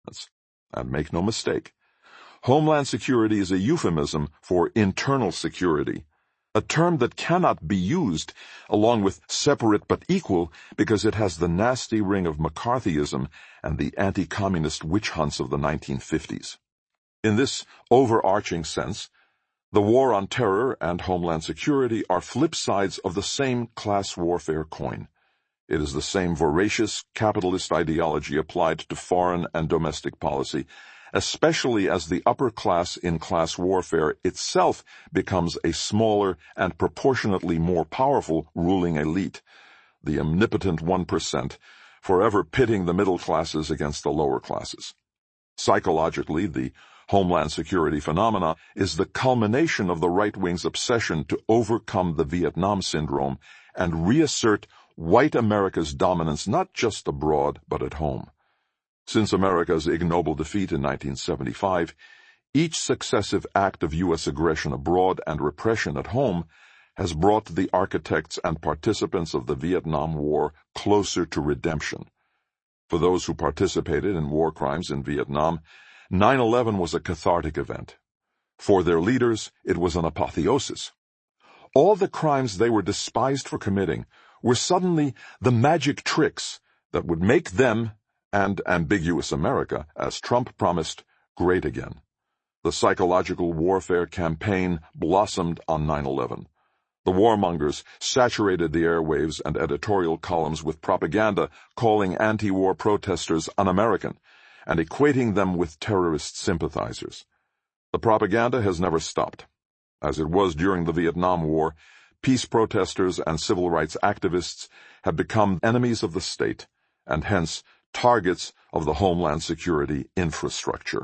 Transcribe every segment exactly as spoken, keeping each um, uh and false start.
And make no mistake, Homeland Security is a euphemism for internal security, a term that cannot be used along with separate but equal because it has the nasty ring of McCarthyism and the anti-communist witch hunts of the nineteen fifties. In this overarching sense, the war on terror and Homeland Security are flip sides of the same class warfare coin. It is the same voracious capitalist ideology applied to foreign and domestic policy, especially as the upper class in class warfare itself becomes a smaller and proportionately more powerful ruling elite, the omnipotent one percent, forever pitting the middle classes against the lower classes. Psychologically, the Homeland Security phenomena is the culmination of the right wing's obsession to overcome the Vietnam syndrome and reassert white America's dominance not just abroad but at home. Since America's ignoble defeat in nineteen seventy-five, each successive act of U S aggression abroad and repression at home has brought the architects and participants of the Vietnam War closer to redemption. For those who participated in war crimes in Vietnam, nine eleven was a cathartic event. For their leaders, it was an apotheosis. All the crimes they were despised for committing were suddenly the magic tricks that would make them, and ambiguous America, as Trump promised, great again. The psychological warfare campaign blossomed on nine eleven. The warmongers saturated the airwaves and editorial columns with propaganda calling anti-war protesters un-American and equating them with terrorist sympathizers. The propaganda has never stopped. As it was during the Vietnam War, peace protesters and civil rights activists have become enemies of the state and hence targets of the Homeland Security infrastructure.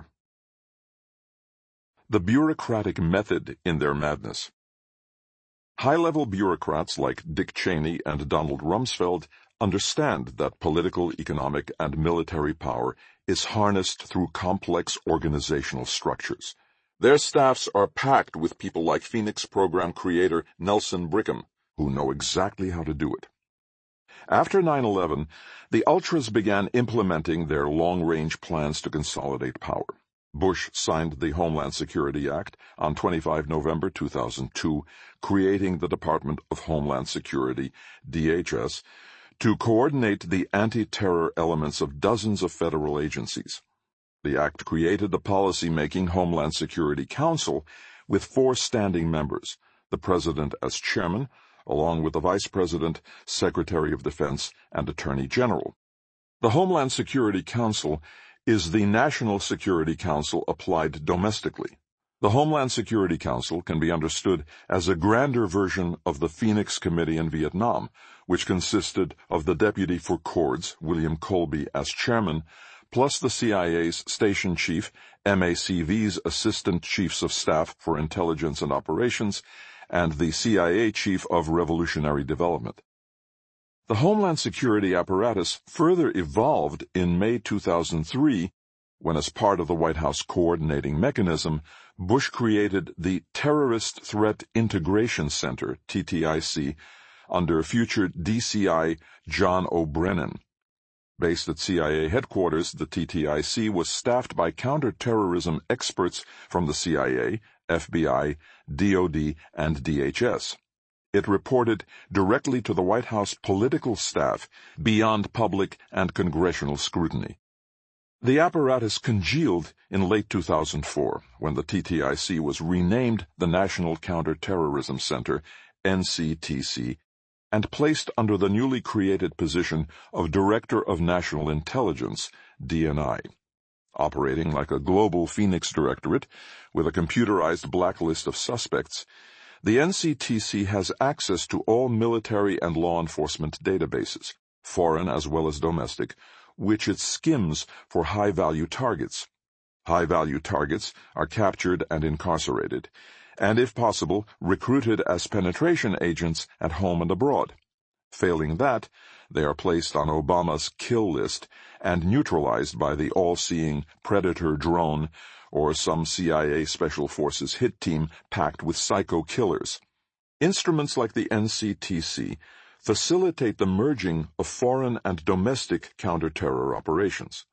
The bureaucratic method in their madness. High-level bureaucrats like Dick Cheney and Donald Rumsfeld understand that political, economic, and military power is harnessed through complex organizational structures. Their staffs are packed with people like Phoenix program creator Nelson Brickham, who know exactly how to do it. After nine eleven, the Ultras began implementing their long-range plans to consolidate power. Bush signed the Homeland Security Act on the twenty-fifth of November two thousand two, creating the Department of Homeland Security, D H S, to coordinate the anti-terror elements of dozens of federal agencies. The act created the policy-making Homeland Security Council with four standing members, the President as chairman, along with the Vice President, Secretary of Defense, and Attorney General. The Homeland Security Council is the National Security Council applied domestically. The Homeland Security Council can be understood as a grander version of the Phoenix Committee in Vietnam, which consisted of the Deputy for Chords, William Colby, as chairman, plus the C I A's station chief, M A C V's Assistant Chiefs of Staff for Intelligence and Operations, and the C I A Chief of Revolutionary Development. The Homeland Security apparatus further evolved in May two thousand three, when as part of the White House coordinating mechanism, Bush created the Terrorist Threat Integration Center, T T I C, under future D C I John O'Brennan. Based at C I A headquarters, the T T I C was staffed by counterterrorism experts from the C I A, F B I, D O D, and D H S. It reported directly to the White House political staff beyond public and congressional scrutiny. The apparatus congealed in late two thousand four, when the T T I C was renamed the National Counterterrorism Center, N C T C, and placed under the newly created position of Director of National Intelligence, D N I. Operating like a global Phoenix directorate with a computerized blacklist of suspects, the N C T C has access to all military and law enforcement databases, foreign as well as domestic, which it skims for high-value targets. High-value targets are captured and incarcerated, and if possible, recruited as penetration agents at home and abroad. Failing that, they are placed on Obama's kill list and neutralized by the all-seeing Predator drone or some C I A Special Forces hit team packed with psycho killers. Instruments like the N C T C facilitate the merging of foreign and domestic counter-terror operations.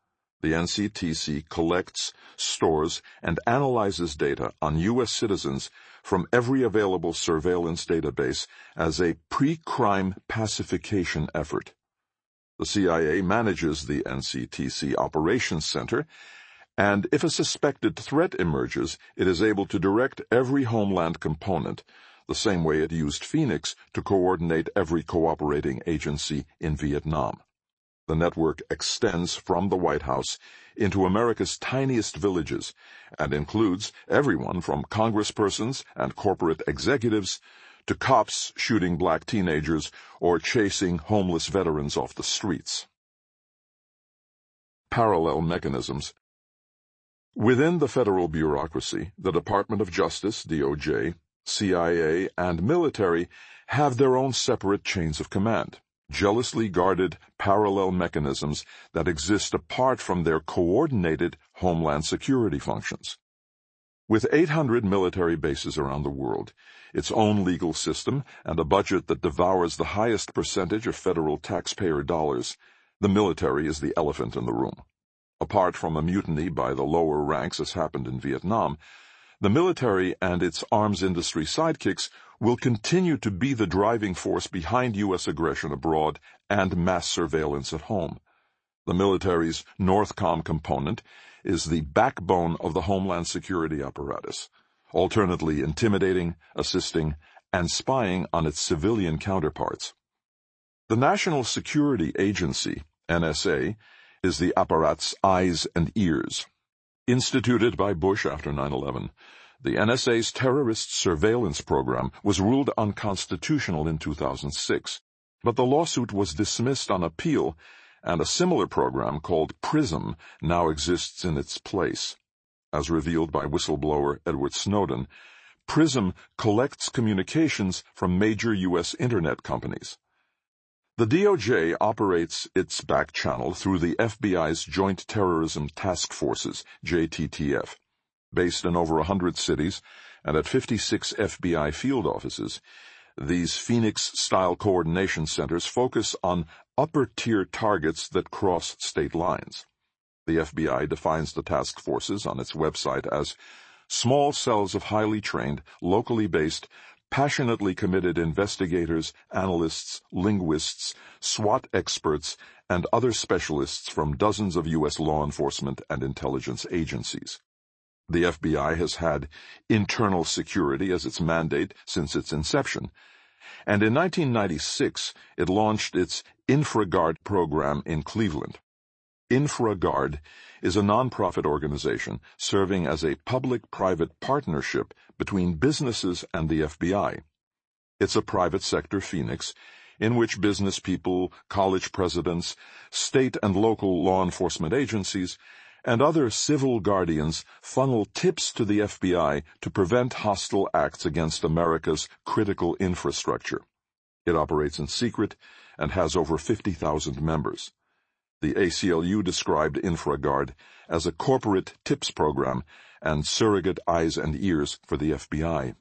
The N C T C collects, stores, and analyzes data on U S citizens from every available surveillance database as a pre-crime pacification effort. The C I A manages the N C T C Operations Center, and if a suspected threat emerges, it is able to direct every Homeland component, the same way it used Phoenix to coordinate every cooperating agency in Vietnam. The network extends from the White House into America's tiniest villages and includes everyone from congresspersons and corporate executives to cops shooting black teenagers or chasing homeless veterans off the streets. Parallel mechanisms. Within the federal bureaucracy, the Department of Justice, D O J, C I A, and military have their own separate chains of command, jealously guarded parallel mechanisms that exist apart from their coordinated homeland security functions. With eight hundred military bases around the world, its own legal system, and a budget that devours the highest percentage of federal taxpayer dollars, the military is the elephant in the room. Apart from a mutiny by the lower ranks as happened in Vietnam, the military and its arms industry sidekicks will continue to be the driving force behind U S aggression abroad and mass surveillance at home. The military's NORTHCOM component is the backbone of the Homeland Security apparatus, alternately intimidating, assisting, and spying on its civilian counterparts. The National Security Agency, N S A, is the apparat's eyes and ears. Instituted by Bush after nine eleven, the N S A's terrorist surveillance program was ruled unconstitutional in two thousand six, but the lawsuit was dismissed on appeal, and a similar program called PRISM now exists in its place. As revealed by whistleblower Edward Snowden, PRISM collects communications from major U S Internet companies. The D O J operates its back channel through the F B I's Joint Terrorism Task Forces, J T T F. Based in over one hundred cities and at fifty-six F B I field offices, these Phoenix-style coordination centers focus on upper-tier targets that cross state lines. The F B I defines the task forces on its website as small cells of highly trained, locally based, passionately committed investigators, analysts, linguists, SWAT experts, and other specialists from dozens of U S law enforcement and intelligence agencies. The F B I has had internal security as its mandate since its inception, and in nineteen ninety-six it launched its InfraGard program in Cleveland. InfraGard is a nonprofit organization serving as a public-private partnership between businesses and the F B I. It's a private sector Phoenix in which business people, college presidents, state and local law enforcement agencies, and other civil guardians funnel tips to the F B I to prevent hostile acts against America's critical infrastructure. It operates in secret and has over fifty thousand members. The A C L U described InfraGard as a corporate tips program and surrogate eyes and ears for the F B I.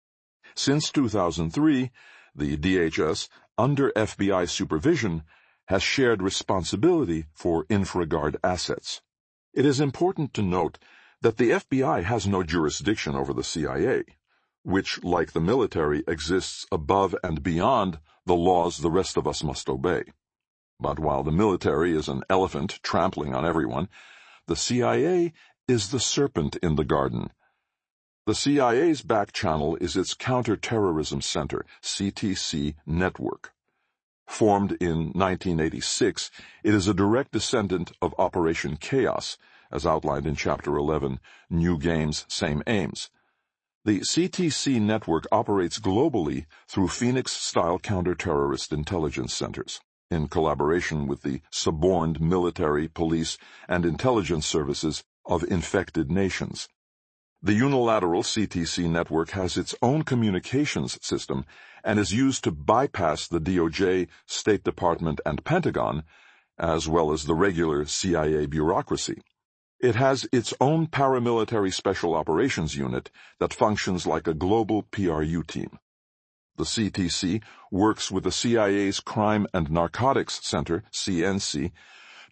Since two thousand three, the D H S, under F B I supervision, has shared responsibility for InfraGard assets. It is important to note that the F B I has no jurisdiction over the C I A, which, like the military, exists above and beyond the laws the rest of us must obey. But while the military is an elephant trampling on everyone, the C I A is the serpent in the garden. The C I A's back channel is its Counterterrorism Center, C T C, network. Formed in nineteen eighty-six, it is a direct descendant of Operation Chaos, as outlined in Chapter eleven, New Games, Same Aims. The C T C network operates globally through Phoenix-style counterterrorist intelligence centers, in collaboration with the suborned military, police, and intelligence services of infected nations. The unilateral C T C network has its own communications system and is used to bypass the D O J, State Department, and Pentagon, as well as the regular C I A bureaucracy. It has its own paramilitary special operations unit that functions like a global P R U team. The C T C works with the C I A's Crime and Narcotics Center, C N C,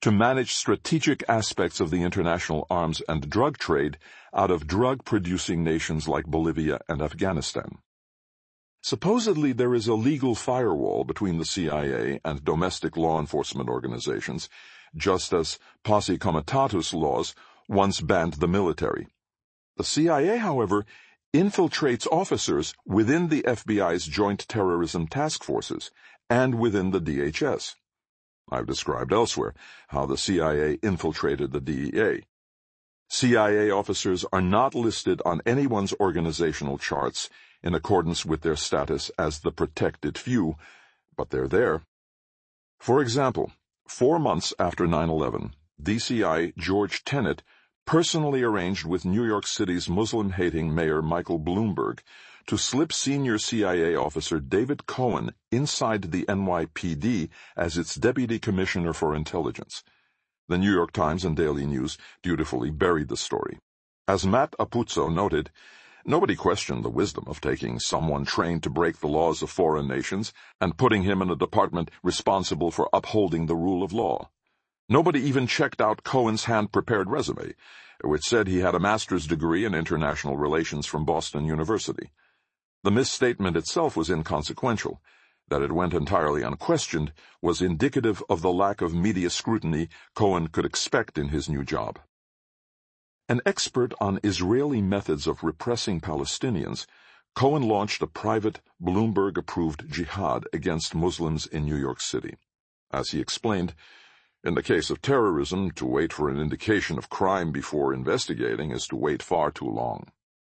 to manage strategic aspects of the international arms and drug trade out of drug-producing nations like Bolivia and Afghanistan. Supposedly there is a legal firewall between the C I A and domestic law enforcement organizations, just as posse comitatus laws once banned the military. The C I A, however, infiltrates officers within the F B I's Joint Terrorism Task Forces and within the D H S. I've described elsewhere how the C I A infiltrated the D E A. C I A officers are not listed on anyone's organizational charts in accordance with their status as the protected few, but they're there. For example, four months after nine eleven, D C I George Tenet personally arranged with New York City's Muslim-hating Mayor Michael Bloomberg to slip senior C I A officer David Cohen inside the N Y P D as its Deputy Commissioner for Intelligence. The New York Times and Daily News dutifully buried the story. As Matt Apuzzo noted, nobody questioned the wisdom of taking someone trained to break the laws of foreign nations and putting him in a department responsible for upholding the rule of law. Nobody even checked out Cohen's hand-prepared resume, which said he had a master's degree in international relations from Boston University. The misstatement itself was inconsequential. That it went entirely unquestioned was indicative of the lack of media scrutiny Cohen could expect in his new job. An expert on Israeli methods of repressing Palestinians, Cohen launched a private, Bloomberg-approved jihad against Muslims in New York City. As he explained, in the case of terrorism, to wait for an indication of crime before investigating is to wait far too long.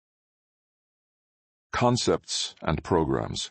Concepts and Programs.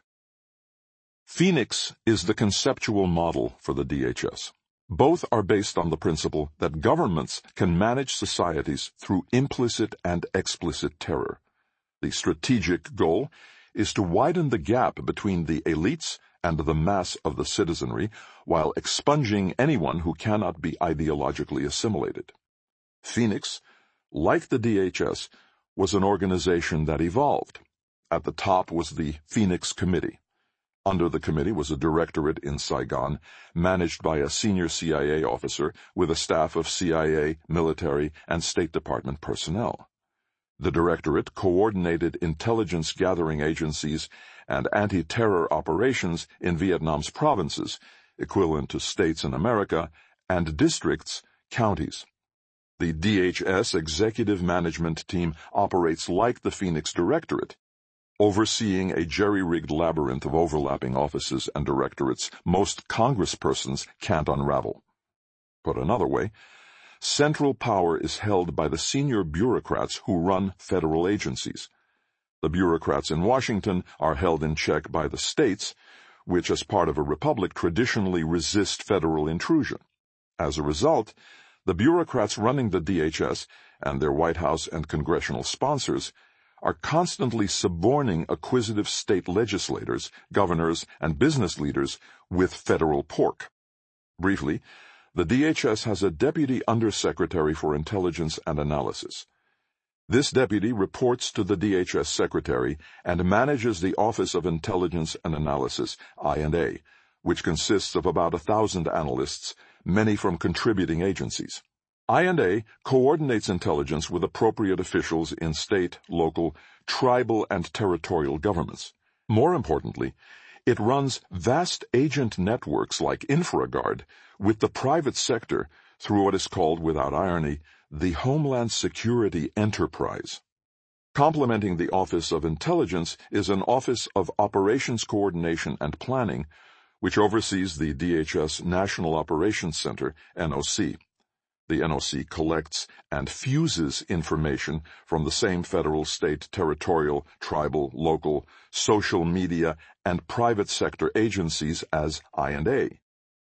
Phoenix is the conceptual model for the D H S. Both are based on the principle that governments can manage societies through implicit and explicit terror. The strategic goal is to widen the gap between the elites and the mass of the citizenry while expunging anyone who cannot be ideologically assimilated. Phoenix, like the D H S, was an organization that evolved. At the top was the Phoenix Committee. Under the committee was a directorate in Saigon, managed by a senior C I A officer with a staff of C I A, military, and State Department personnel. The directorate coordinated intelligence gathering agencies and anti-terror operations in Vietnam's provinces, equivalent to states in America, and districts, counties. The D H S executive management team operates like the Phoenix Directorate, overseeing a jerry-rigged labyrinth of overlapping offices and directorates most congresspersons can't unravel. Put another way, central power is held by the senior bureaucrats who run federal agencies. The bureaucrats in Washington are held in check by the states, which as part of a republic traditionally resist federal intrusion. As a result, the bureaucrats running the D H S and their White House and congressional sponsors are constantly suborning acquisitive state legislators, governors, and business leaders with federal pork. Briefly, the D H S has a Deputy Undersecretary for Intelligence and Analysis. This deputy reports to the D H S Secretary and manages the Office of Intelligence and Analysis, I and A, which consists of about a thousand analysts, many from contributing agencies. I and A coordinates intelligence with appropriate officials in state, local, tribal, and territorial governments. More importantly, it runs vast agent networks like InfraGard with the private sector through what is called, without irony, the Homeland Security Enterprise. Complementing the Office of Intelligence is an Office of Operations Coordination and Planning, which oversees the D H S National Operations Center, N O C. The N O C collects and fuses information from the same federal, state, territorial, tribal, local, social media, and private sector agencies as I and A.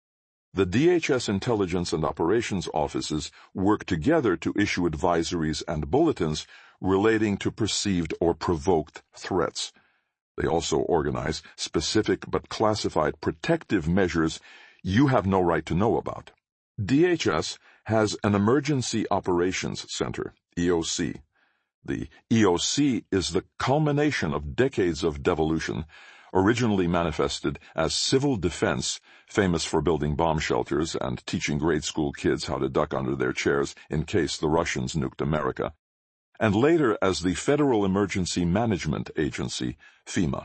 The D H S Intelligence and Operations Offices work together to issue advisories and bulletins relating to perceived or provoked threats. They also organize specific but classified protective measures you have no right to know about. D H S has an Emergency Operations Center, E O C. The E O C is the culmination of decades of devolution, originally manifested as civil defense, famous for building bomb shelters and teaching grade school kids how to duck under their chairs in case the Russians nuked America, and later as the Federal Emergency Management Agency, FEMA.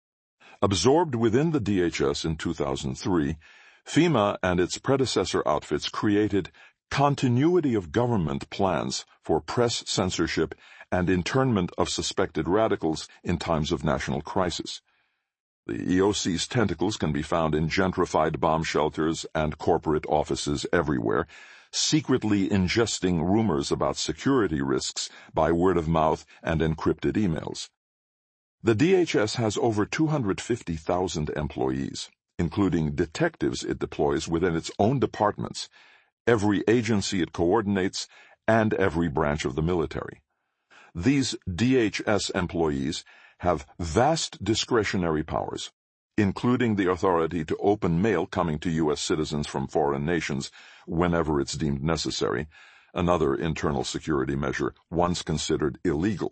Absorbed within the D H S in two thousand three, FEMA and its predecessor outfits created continuity of government plans for press censorship and internment of suspected radicals in times of national crisis. The E O C's tentacles can be found in gentrified bomb shelters and corporate offices everywhere, secretly ingesting rumors about security risks by word of mouth and encrypted emails. The D H S has over two hundred fifty thousand employees, including detectives it deploys within its own departments, every agency it coordinates, and every branch of the military. These D H S employees have vast discretionary powers, including the authority to open mail coming to U S citizens from foreign nations whenever it's deemed necessary, another internal security measure once considered illegal.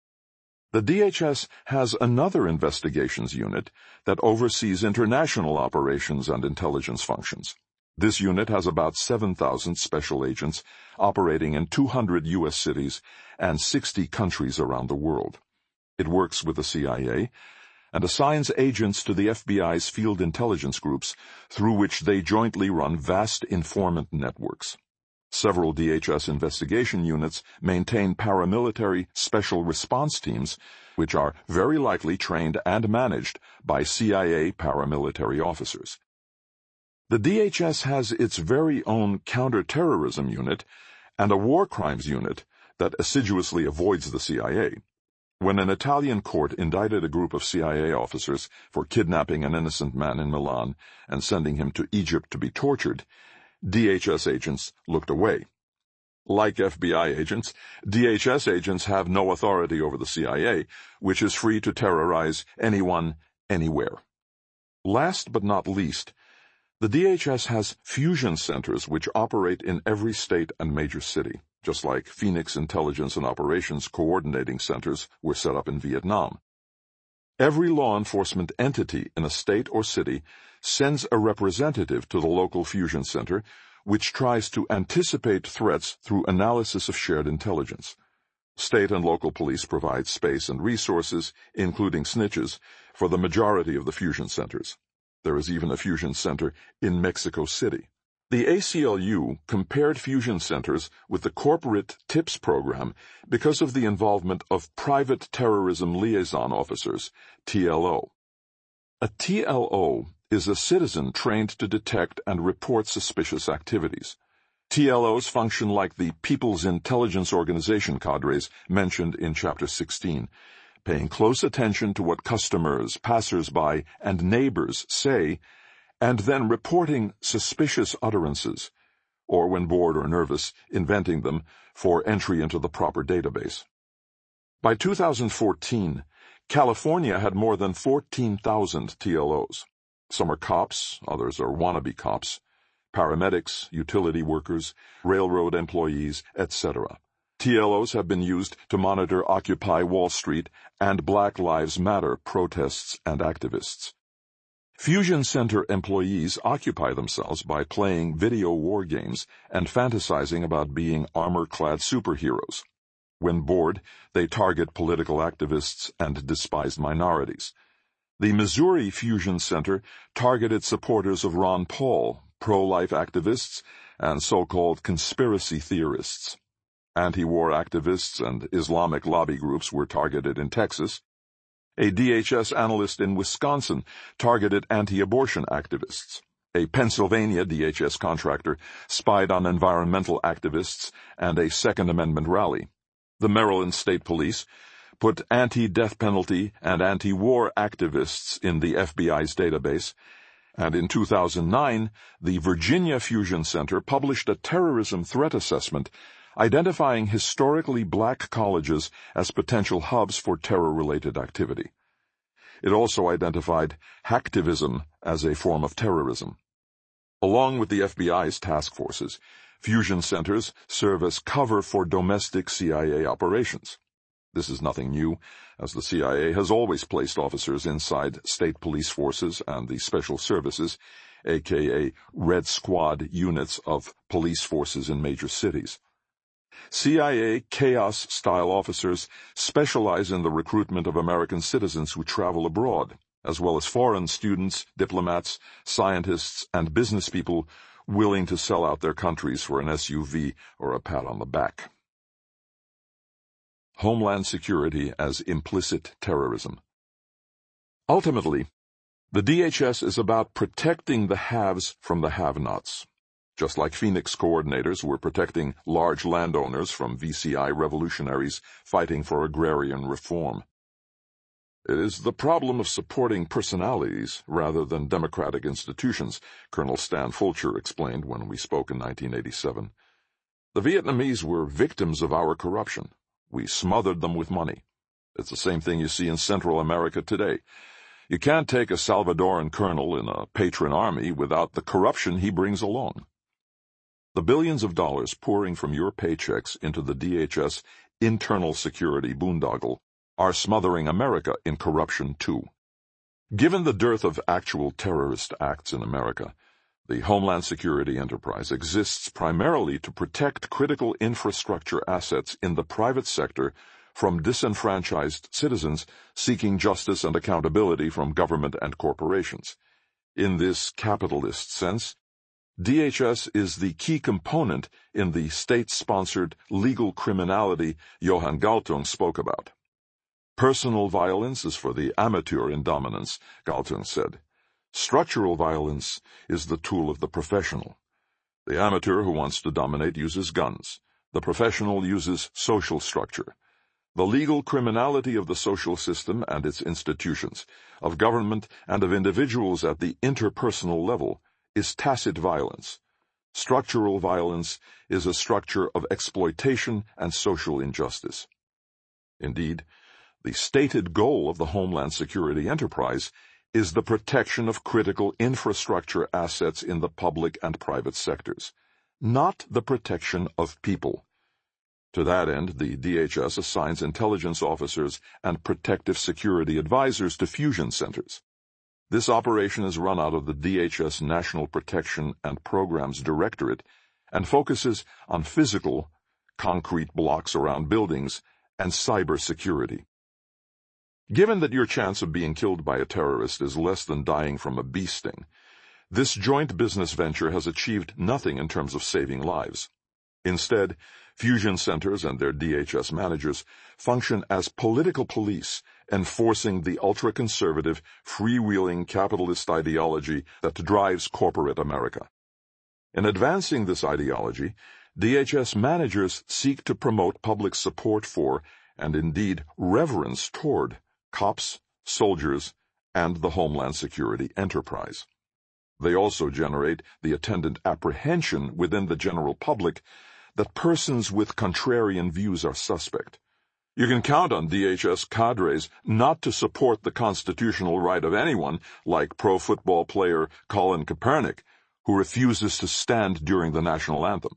The D H S has another investigations unit that oversees international operations and intelligence functions. This unit has about seven thousand special agents operating in two hundred U S cities and sixty countries around the world. It works with the C I A and assigns agents to the F B I's field intelligence groups, through which they jointly run vast informant networks. Several D H S investigation units maintain paramilitary special response teams, which are very likely trained and managed by C I A paramilitary officers. The D H S has its very own counterterrorism unit and a war crimes unit that assiduously avoids the C I A. When an Italian court indicted a group of C I A officers for kidnapping an innocent man in Milan and sending him to Egypt to be tortured, D H S agents looked away. Like F B I agents, D H S agents have no authority over the C I A, which is free to terrorize anyone, anywhere. Last but not least, the D H S has fusion centers which operate in every state and major city, just like Phoenix Intelligence and Operations Coordinating Centers were set up in Vietnam. Every law enforcement entity in a state or city sends a representative to the local fusion center, which tries to anticipate threats through analysis of shared intelligence. State and local police provide space and resources, including snitches, for the majority of the fusion centers. There is even a fusion center in Mexico City. The A C L U compared fusion centers with the corporate TIPS program because of the involvement of Private Terrorism Liaison Officers, T L O. A T L O is a citizen trained to detect and report suspicious activities. T L Os function like the People's Intelligence Organization cadres mentioned in Chapter sixteen, paying close attention to what customers, passers-by, and neighbors say, and then reporting suspicious utterances, or when bored or nervous, inventing them for entry into the proper database. By two thousand fourteen, California had more than fourteen thousand T L Os. Some are cops, others are wannabe cops, paramedics, utility workers, railroad employees, et cetera. T L Os have been used to monitor Occupy Wall Street and Black Lives Matter protests and activists. Fusion Center employees occupy themselves by playing video war games and fantasizing about being armor-clad superheroes. When bored, they target political activists and despised minorities. The Missouri Fusion Center targeted supporters of Ron Paul, pro-life activists, and so-called conspiracy theorists. Anti-war activists and Islamic lobby groups were targeted in Texas. A D H S analyst in Wisconsin targeted anti-abortion activists. A Pennsylvania D H S contractor spied on environmental activists and a Second Amendment rally. The Maryland State Police put anti-death penalty and anti-war activists in the F B I's database, and in two thousand nine, the Virginia Fusion Center published a terrorism threat assessment identifying historically black colleges as potential hubs for terror-related activity. It also identified hacktivism as a form of terrorism. Along with the F B I's task forces, fusion centers serve as cover for domestic C I A operations. This is nothing new, as the C I A has always placed officers inside state police forces and the special services, aka Red Squad units of police forces in major cities. C I A chaos-style officers specialize in the recruitment of American citizens who travel abroad, as well as foreign students, diplomats, scientists, and business people willing to sell out their countries for an S U V or a pat on the back. Homeland Security as implicit terrorism. Ultimately, the D H S is about protecting the haves from the have-nots, just like Phoenix coordinators were protecting large landowners from V C I revolutionaries fighting for agrarian reform. It is the problem of supporting personalities rather than democratic institutions, Colonel Stan Fulcher explained when we spoke in nineteen eighty-seven. The Vietnamese were victims of our corruption. We smothered them with money. It's the same thing you see in Central America today. You can't take a Salvadoran colonel in a patron army without the corruption he brings along. The billions of dollars pouring from your paychecks into the D H S internal security boondoggle are smothering America in corruption too. Given the dearth of actual terrorist acts in America, the Homeland Security enterprise exists primarily to protect critical infrastructure assets in the private sector from disenfranchised citizens seeking justice and accountability from government and corporations. In this capitalist sense, D H S is the key component in the state-sponsored legal criminality Johan Galtung spoke about. Personal violence is for the amateur in dominance, Galtung said. Structural violence is the tool of the professional. The amateur who wants to dominate uses guns. The professional uses social structure. The legal criminality of the social system and its institutions, of government and of individuals at the interpersonal level, is tacit violence. Structural violence is a structure of exploitation and social injustice. Indeed, the stated goal of the Homeland Security enterprise is the protection of critical infrastructure assets in the public and private sectors, not the protection of people. To that end, the D H S assigns intelligence officers and protective security advisors to fusion centers. This operation is run out of the D H S National Protection and Programs Directorate and focuses on physical, concrete blocks around buildings, and cyber security. Given that your chance of being killed by a terrorist is less than dying from a bee sting, this joint business venture has achieved nothing in terms of saving lives. Instead, fusion centers and their D H S managers function as political police, enforcing the ultra-conservative, freewheeling capitalist ideology that drives corporate America. In advancing this ideology, D H S managers seek to promote public support for, and indeed reverence toward, cops, soldiers, and the Homeland Security enterprise. They also generate the attendant apprehension within the general public that persons with contrarian views are suspect. You can count on D H S cadres not to support the constitutional right of anyone like pro football player Colin Kaepernick, who refuses to stand during the national anthem.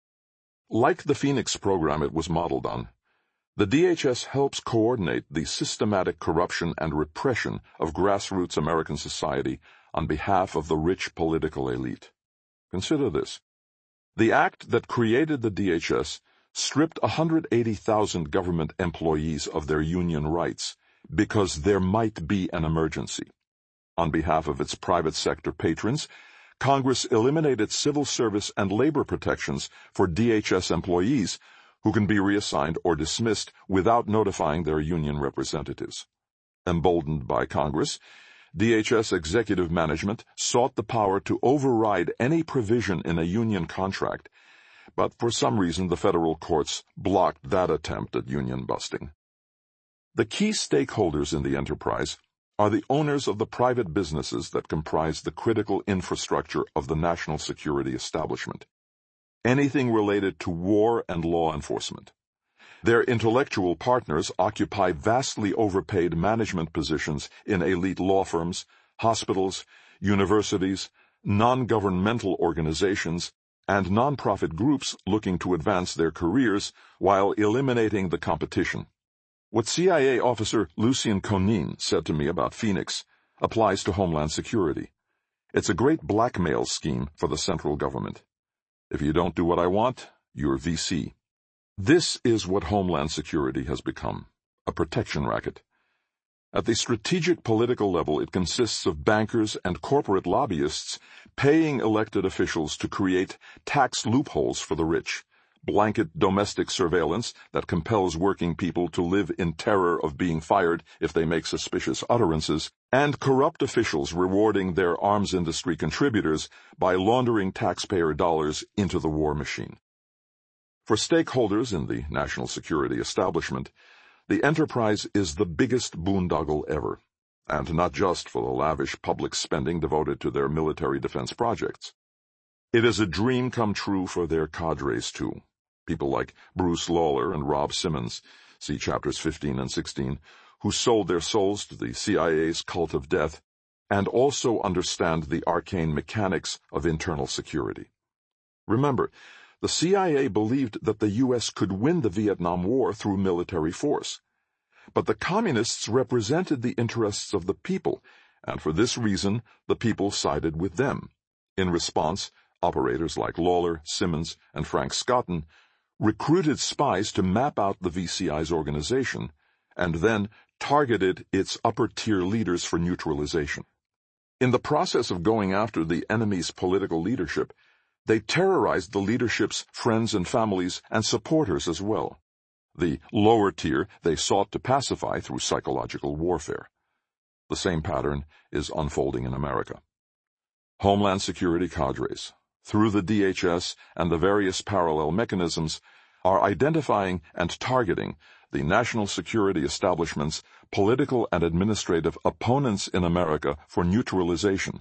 Like the Phoenix program it was modeled on, the D H S helps coordinate the systematic corruption and repression of grassroots American society on behalf of the rich political elite. Consider this. The act that created the D H S stripped one hundred eighty thousand government employees of their union rights because there might be an emergency. On behalf of its private sector patrons, Congress eliminated civil service and labor protections for D H S employees who can be reassigned or dismissed without notifying their union representatives. Emboldened by Congress, D H S executive management sought the power to override any provision in a union contract, but for some reason the federal courts blocked that attempt at union busting. The key stakeholders in the enterprise are the owners of the private businesses that comprise the critical infrastructure of the national security establishment. Anything related to war and law enforcement. Their intellectual partners occupy vastly overpaid management positions in elite law firms, hospitals, universities, non-governmental organizations, and non-profit groups looking to advance their careers while eliminating the competition. What C I A officer Lucien Conein said to me about Phoenix applies to Homeland Security. It's a great blackmail scheme for the central government. If you don't do what I want, you're V C. This is what Homeland Security has become, a protection racket. At the strategic political level, it consists of bankers and corporate lobbyists paying elected officials to create tax loopholes for the rich, blanket domestic surveillance that compels working people to live in terror of being fired if they make suspicious utterances, and corrupt officials rewarding their arms industry contributors by laundering taxpayer dollars into the war machine. For stakeholders in the national security establishment, the enterprise is the biggest boondoggle ever, and not just for the lavish public spending devoted to their military defense projects. It is a dream come true for their cadres, too. People like Bruce Lawler and Rob Simmons, see chapters fifteen and sixteen, who sold their souls to the C I A's cult of death and also understand the arcane mechanics of internal security. Remember, the C I A believed that the U S could win the Vietnam War through military force. But the communists represented the interests of the people, and for this reason the people sided with them. In response, operators like Lawler, Simmons, and Frank Scotton recruited spies to map out the V C I's organization, and then targeted its upper-tier leaders for neutralization. In the process of going after the enemy's political leadership, they terrorized the leadership's friends and families and supporters as well. The lower tier they sought to pacify through psychological warfare. The same pattern is unfolding in America. Homeland Security cadres, through the D H S and the various parallel mechanisms, are identifying and targeting the national security establishment's political and administrative opponents in America for neutralization.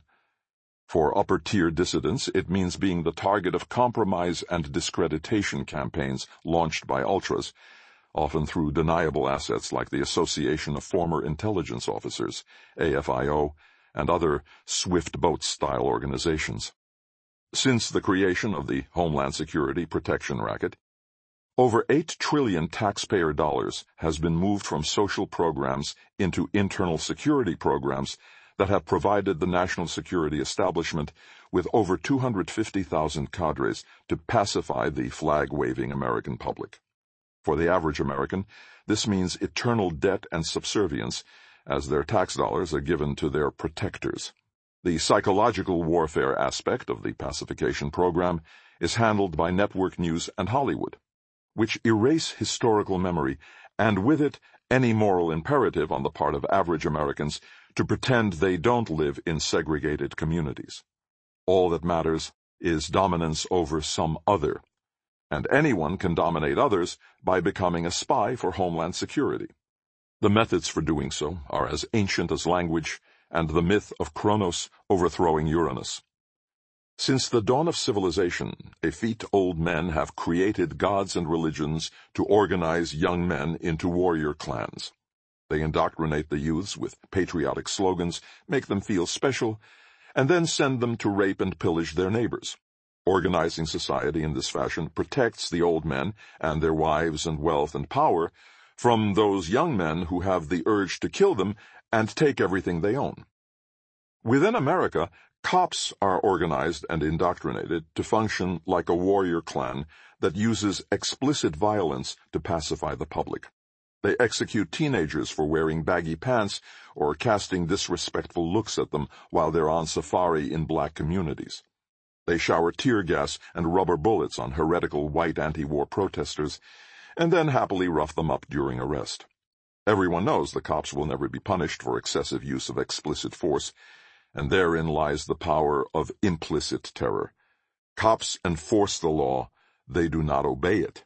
For upper-tier dissidents, it means being the target of compromise and discreditation campaigns launched by ultras, often through deniable assets like the Association of Former Intelligence Officers, A F I O, and other swift boat-style organizations. Since the creation of the Homeland Security Protection Racket, over eight trillion taxpayer dollars has been moved from social programs into internal security programs that have provided the national security establishment with over two hundred fifty thousand cadres to pacify the flag-waving American public. For the average American, this means eternal debt and subservience, as their tax dollars are given to their protectors. The psychological warfare aspect of the pacification program is handled by network news and Hollywood, which erase historical memory, and with it any moral imperative on the part of average Americans to pretend they don't live in segregated communities. All that matters is dominance over some other, and anyone can dominate others by becoming a spy for Homeland Security. The methods for doing so are as ancient as language and the myth of Kronos overthrowing Uranus. Since the dawn of civilization, effete-old men have created gods and religions to organize young men into warrior clans. They indoctrinate the youths with patriotic slogans, make them feel special, and then send them to rape and pillage their neighbors. Organizing society in this fashion protects the old men and their wives and wealth and power from those young men who have the urge to kill them and take everything they own. Within America, cops are organized and indoctrinated to function like a warrior clan that uses explicit violence to pacify the public. They execute teenagers for wearing baggy pants or casting disrespectful looks at them while they're on safari in black communities. They shower tear gas and rubber bullets on heretical white anti-war protesters, and then happily rough them up during arrest. Everyone knows the cops will never be punished for excessive use of explicit force, and therein lies the power of implicit terror. Cops enforce the law, they do not obey it.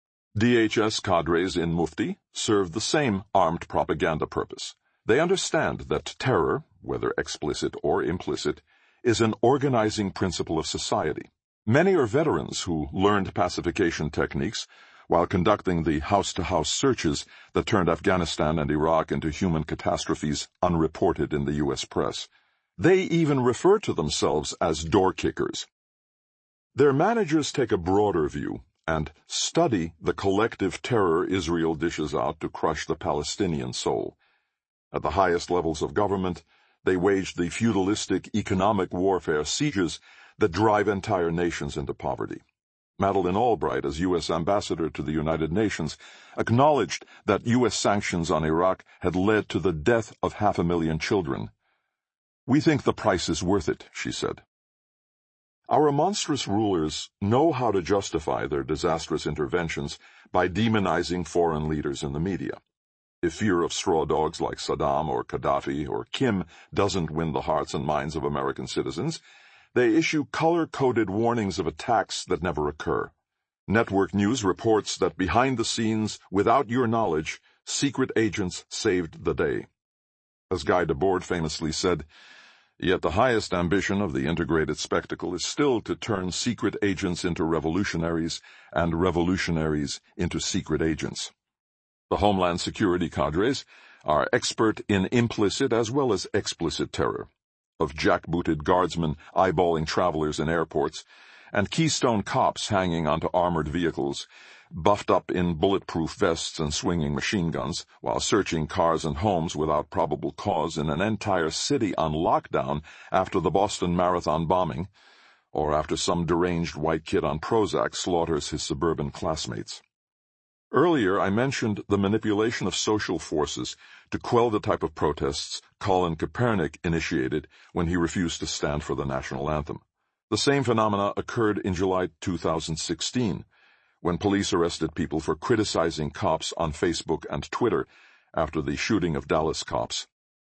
D H S cadres in Mufti serve the same armed propaganda purpose. They understand that terror, whether explicit or implicit, is an organizing principle of society. Many are veterans who learned pacification techniques while conducting the house-to-house searches that turned Afghanistan and Iraq into human catastrophes unreported in the U S press. They even refer to themselves as door kickers. Their managers take a broader view and study the collective terror Israel dishes out to crush the Palestinian soul. At the highest levels of government, they waged the feudalistic economic warfare sieges that drive entire nations into poverty. Madeleine Albright, as U S ambassador to the United Nations, acknowledged that U S sanctions on Iraq had led to the death of half a million children. "We think the price is worth it," she said. Our monstrous rulers know how to justify their disastrous interventions by demonizing foreign leaders in the media. If fear of straw dogs like Saddam or Gaddafi or Kim doesn't win the hearts and minds of American citizens, they issue color-coded warnings of attacks that never occur. Network News reports that behind the scenes, without your knowledge, secret agents saved the day. As Guy Debord famously said, "Yet the highest ambition of the integrated spectacle is still to turn secret agents into revolutionaries and revolutionaries into secret agents." The Homeland Security cadres are expert in implicit as well as explicit terror, of jackbooted guardsmen eyeballing travelers in airports, and Keystone cops hanging onto armored vehicles, buffed up in bulletproof vests and swinging machine guns, while searching cars and homes without probable cause in an entire city on lockdown after the Boston Marathon bombing, or after some deranged white kid on Prozac slaughters his suburban classmates. Earlier, I mentioned the manipulation of social forces to quell the type of protests Colin Kaepernick initiated when he refused to stand for the national anthem. The same phenomena occurred in July two thousand sixteen, when police arrested people for criticizing cops on Facebook and Twitter after the shooting of Dallas cops.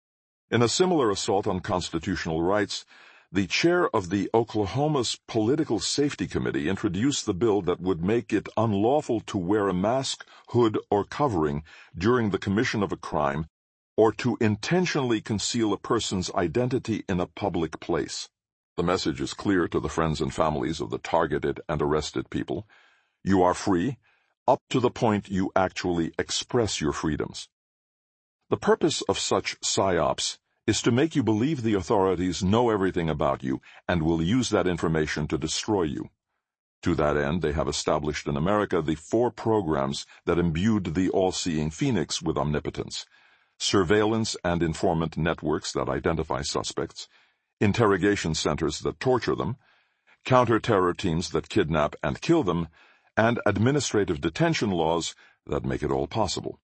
In a similar assault on constitutional rights, the chair of the Oklahoma's Political Safety Committee introduced the bill that would make it unlawful to wear a mask, hood, or covering during the commission of a crime, or to intentionally conceal a person's identity in a public place. The message is clear to the friends and families of the targeted and arrested people. You are free, up to the point you actually express your freedoms. The purpose of such psyops is to make you believe the authorities know everything about you and will use that information to destroy you. To that end, they have established in America the four programs that imbued the all-seeing Phoenix with omnipotence: surveillance and informant networks that identify suspects, interrogation centers that torture them, counter-terror teams that kidnap and kill them, and administrative detention laws that make it all possible.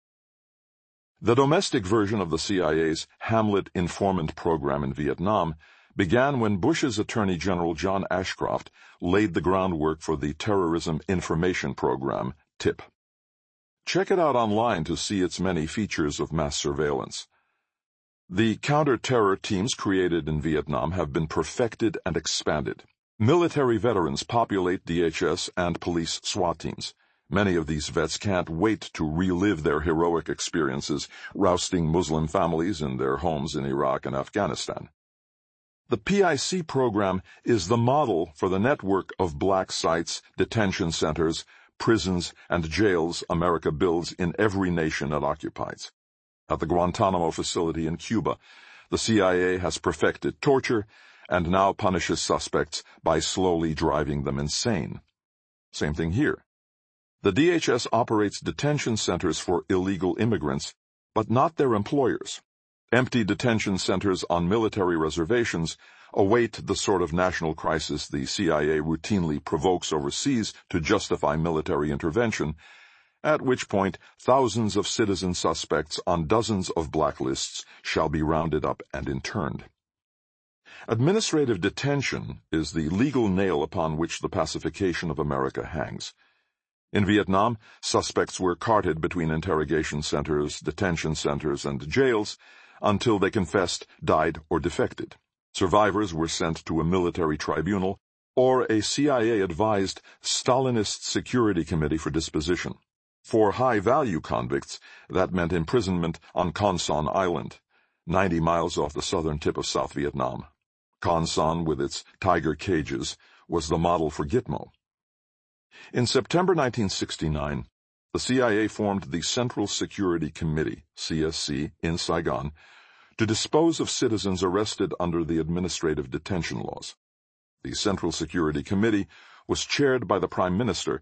The domestic version of the C I A's Hamlet informant program in Vietnam began when Bush's Attorney General John Ashcroft laid the groundwork for the Terrorism Information Program, TIP. Check it out online to see its many features of mass surveillance. The counter-terror teams created in Vietnam have been perfected and expanded. Military veterans populate D H S and police SWAT teams. Many of these vets can't wait to relive their heroic experiences rousting Muslim families in their homes in Iraq and Afghanistan. The P I C program is the model for the network of black sites, detention centers, prisons, and jails America builds in every nation it occupies. At the Guantanamo facility in Cuba, the C I A has perfected torture and now punishes suspects by slowly driving them insane. Same thing here. The D H S operates detention centers for illegal immigrants, but not their employers. Empty detention centers on military reservations await the sort of national crisis the C I A routinely provokes overseas to justify military intervention, at which point thousands of citizen suspects on dozens of blacklists shall be rounded up and interned. Administrative detention is the legal nail upon which the pacification of America hangs. In Vietnam, suspects were carted between interrogation centers, detention centers, and jails until they confessed, died, or defected. Survivors were sent to a military tribunal or a C I A-advised Stalinist security committee for disposition. For high-value convicts, that meant imprisonment on Con Son Island, ninety miles off the southern tip of South Vietnam. Con Son, with its tiger cages, was the model for Gitmo. In September nineteen sixty-nine, the C I A formed the Central Security Committee, C S C, in Saigon, to dispose of citizens arrested under the administrative detention laws. The Central Security Committee was chaired by the Prime Minister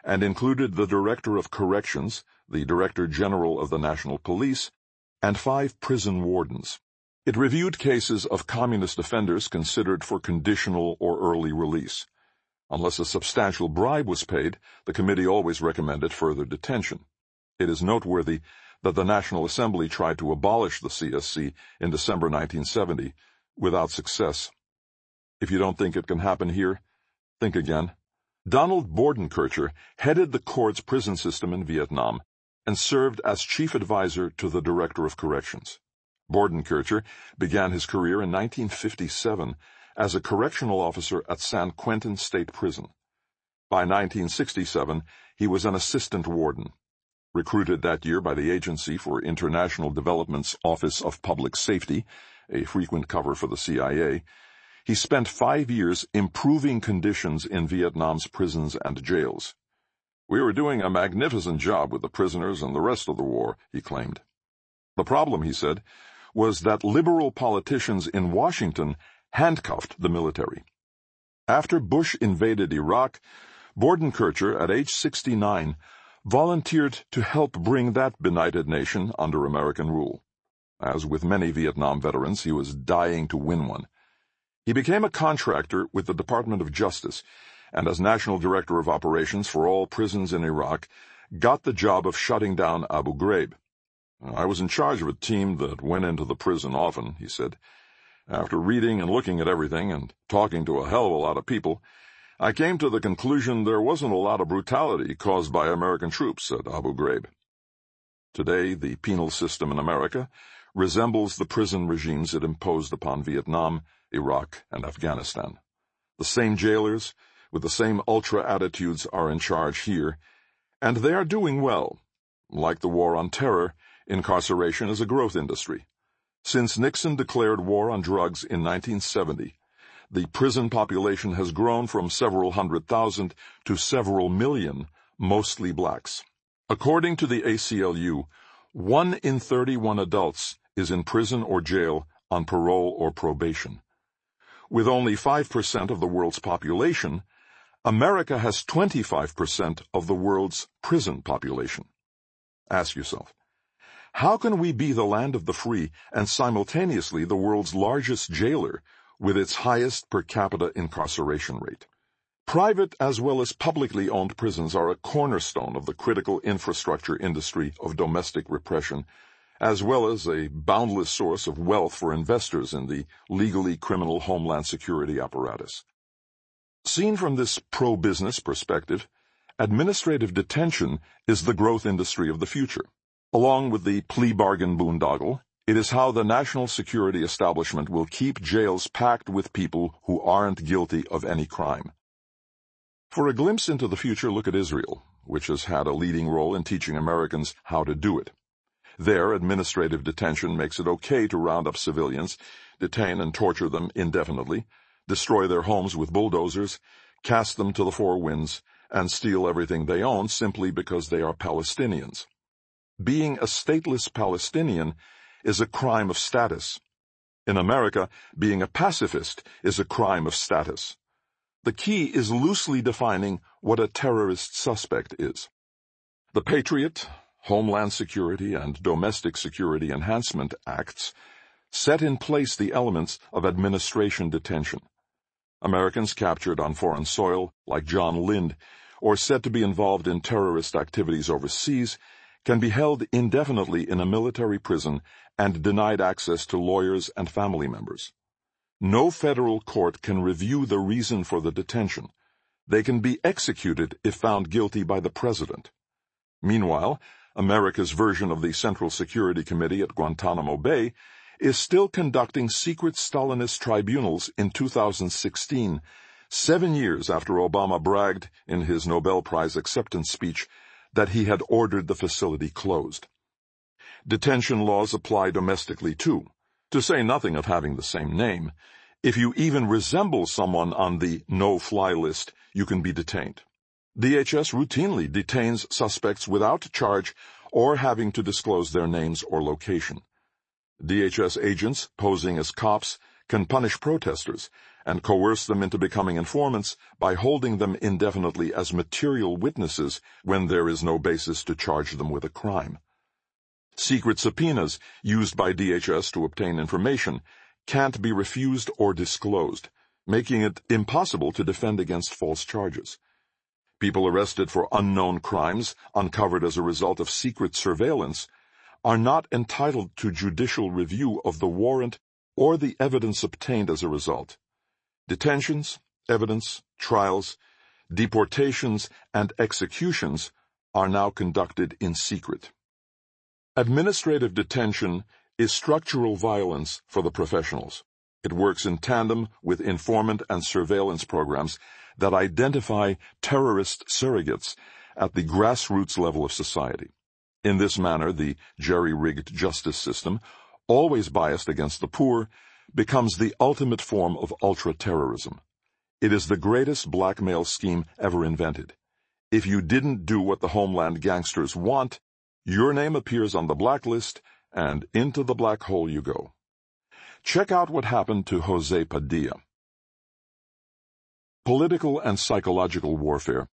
and included the Director of Corrections, the Director General of the National Police, and five prison wardens. It reviewed cases of communist offenders considered for conditional or early release. Unless a substantial bribe was paid, the committee always recommended further detention. It is noteworthy that the National Assembly tried to abolish the C S C in December nineteen seventy, without success. If you don't think it can happen here, think again. Donald Bordenkircher headed the court's prison system in Vietnam and served as chief advisor to the Director of Corrections. Bordenkircher began his career in nineteen fifty-seven as a correctional officer at San Quentin State Prison. By nineteen sixty-seven, he was an assistant warden. Recruited that year by the Agency for International Development's Office of Public Safety, a frequent cover for the C I A, he spent five years improving conditions in Vietnam's prisons and jails. "We were doing a magnificent job with the prisoners and the rest of the war," he claimed. The problem, he said, was that liberal politicians in Washington handcuffed the military. After Bush invaded Iraq, Bordenkircher, at age sixty-nine, volunteered to help bring that benighted nation under American rule. As with many Vietnam veterans, he was dying to win one. He became a contractor with the Department of Justice, and as National Director of Operations for all prisons in Iraq, got the job of shutting down Abu Ghraib. "I was in charge of a team that went into the prison often," he said. "After reading and looking at everything and talking to a hell of a lot of people, I came to the conclusion there wasn't a lot of brutality caused by American troops at Abu Ghraib." Today, the penal system in America resembles the prison regimes it imposed upon Vietnam, Iraq, and Afghanistan. The same jailers, with the same ultra-attitudes, are in charge here, and they are doing well. Like the war on terror, incarceration is a growth industry. Since Nixon declared war on drugs in nineteen seventy, the prison population has grown from several hundred thousand to several million, mostly blacks. According to the A C L U, one in thirty-one adults is in prison or jail on parole or probation. With only five percent of the world's population, America has twenty-five percent of the world's prison population. Ask yourself, how can we be the land of the free and simultaneously the world's largest jailer with its highest per capita incarceration rate? Private as well as publicly owned prisons are a cornerstone of the critical infrastructure industry of domestic repression, as well as a boundless source of wealth for investors in the legally criminal Homeland Security apparatus. Seen from this pro-business perspective, administrative detention is the growth industry of the future. Along with the plea bargain boondoggle, it is how the national security establishment will keep jails packed with people who aren't guilty of any crime. For a glimpse into the future, look at Israel, which has had a leading role in teaching Americans how to do it. There, administrative detention makes it okay to round up civilians, detain and torture them indefinitely, destroy their homes with bulldozers, cast them to the four winds, and steal everything they own simply because they are Palestinians. Being a stateless Palestinian is a crime of status. In America, being a pacifist is a crime of status. The key is loosely defining what a terrorist suspect is. The Patriot, Homeland Security, and Domestic Security Enhancement Acts set in place the elements of administration detention. Americans captured on foreign soil, like John Lind, or said to be involved in terrorist activities overseas, can be held indefinitely in a military prison and denied access to lawyers and family members. No federal court can review the reason for the detention. They can be executed if found guilty by the president. Meanwhile, America's version of the Central Security Committee at Guantanamo Bay is still conducting secret Stalinist tribunals in two thousand sixteen, seven years after Obama bragged in his Nobel Prize acceptance speech that he had ordered the facility closed. Detention laws apply domestically too. To say nothing of having the same name, if you even resemble someone on the no-fly list, you can be detained. D H S routinely detains suspects without charge or having to disclose their names or location. D H S agents posing as cops can punish protesters and coerce them into becoming informants by holding them indefinitely as material witnesses when there is no basis to charge them with a crime. Secret subpoenas used by D H S to obtain information can't be refused or disclosed, making it impossible to defend against false charges. People arrested for unknown crimes uncovered as a result of secret surveillance are not entitled to judicial review of the warrant or the evidence obtained as a result. Detentions, evidence, trials, deportations, and executions are now conducted in secret. Administrative detention is structural violence for the professionals. It works in tandem with informant and surveillance programs that identify terrorist surrogates at the grassroots level of society. In this manner, the jerry-rigged justice system, always biased against the poor, becomes the ultimate form of ultra-terrorism. It is the greatest blackmail scheme ever invented. If you didn't do what the homeland gangsters want, your name appears on the blacklist, and into the black hole you go. Check out what happened to Jose Padilla. Political and psychological warfare.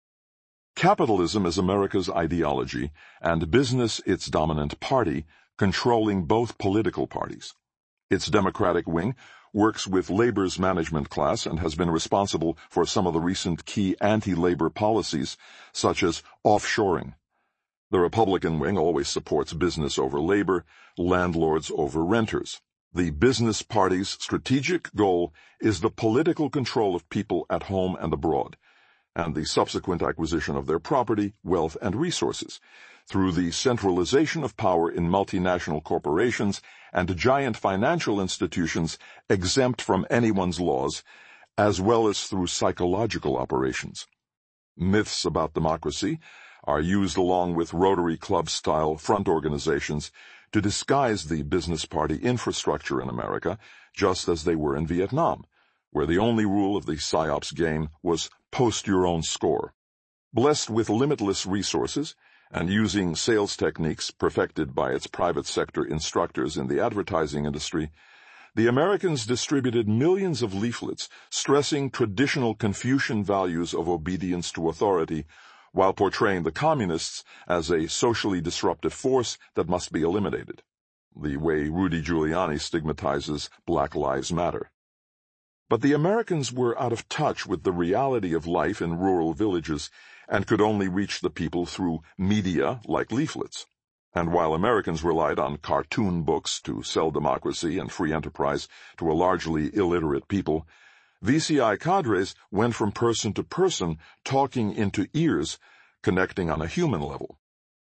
Capitalism is America's ideology, and business its dominant party, controlling both political parties. Its Democratic wing works with labor's management class and has been responsible for some of the recent key anti-labor policies, such as offshoring. The Republican wing always supports business over labor, landlords over renters. The business party's strategic goal is the political control of people at home and abroad, and the subsequent acquisition of their property, wealth, and resources, through the centralization of power in multinational corporations and giant financial institutions exempt from anyone's laws, as well as through psychological operations. Myths about democracy are used along with Rotary Club-style front organizations to disguise the business party infrastructure in America, just as they were in Vietnam, where the only rule of the PSYOPs game was post your own score. Blessed with limitless resources, and using sales techniques perfected by its private sector instructors in the advertising industry, the Americans distributed millions of leaflets stressing traditional Confucian values of obedience to authority, while portraying the communists as a socially disruptive force that must be eliminated, the way Rudy Giuliani stigmatizes Black Lives Matter. But the Americans were out of touch with the reality of life in rural villages and could only reach the people through media like leaflets. And while Americans relied on cartoon books to sell democracy and free enterprise to a largely illiterate people, V C I cadres went from person to person, talking into ears, connecting on a human level.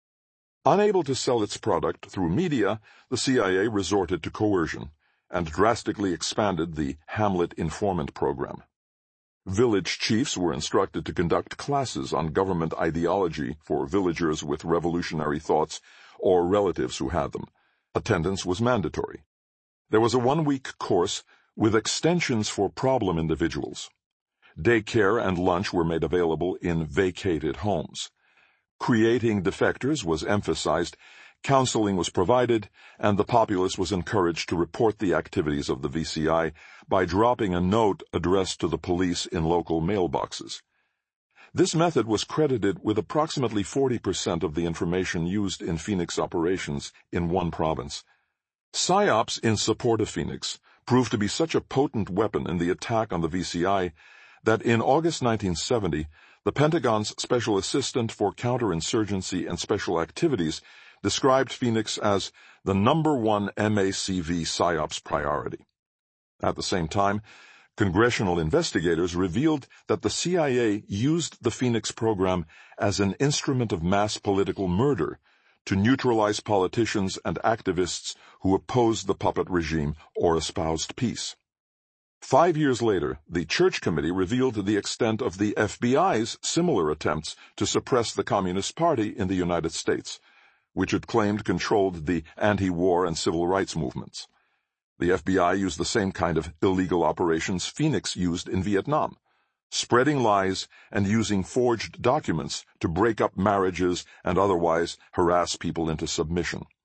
Unable to sell its product through media, the C I A resorted to coercion and drastically expanded the Hamlet Informant Program. Village chiefs were instructed to conduct classes on government ideology for villagers with revolutionary thoughts or relatives who had them. Attendance was mandatory. There was a one-week course with extensions for problem individuals. Daycare and lunch were made available in vacated homes. Creating defectors was emphasized, counseling was provided, and the populace was encouraged to report the activities of the V C I by dropping a note addressed to the police in local mailboxes. This method was credited with approximately forty percent of the information used in Phoenix operations in one province. PSYOPs in support of Phoenix proved to be such a potent weapon in the attack on the V C I that in August nineteen seventy, the Pentagon's Special Assistant for Counterinsurgency and Special Activities described Phoenix as the number one M A C V PSYOPs priority. At the same time, congressional investigators revealed that the C I A used the Phoenix program as an instrument of mass political murder to neutralize politicians and activists who opposed the puppet regime or espoused peace. Five years later, the Church Committee revealed the extent of the F B I's similar attempts to suppress the Communist Party in the United States, which it claimed controlled the anti-war and civil rights movements. The F B I used the same kind of illegal operations Phoenix used in Vietnam, spreading lies and using forged documents to break up marriages and otherwise harass people into submission.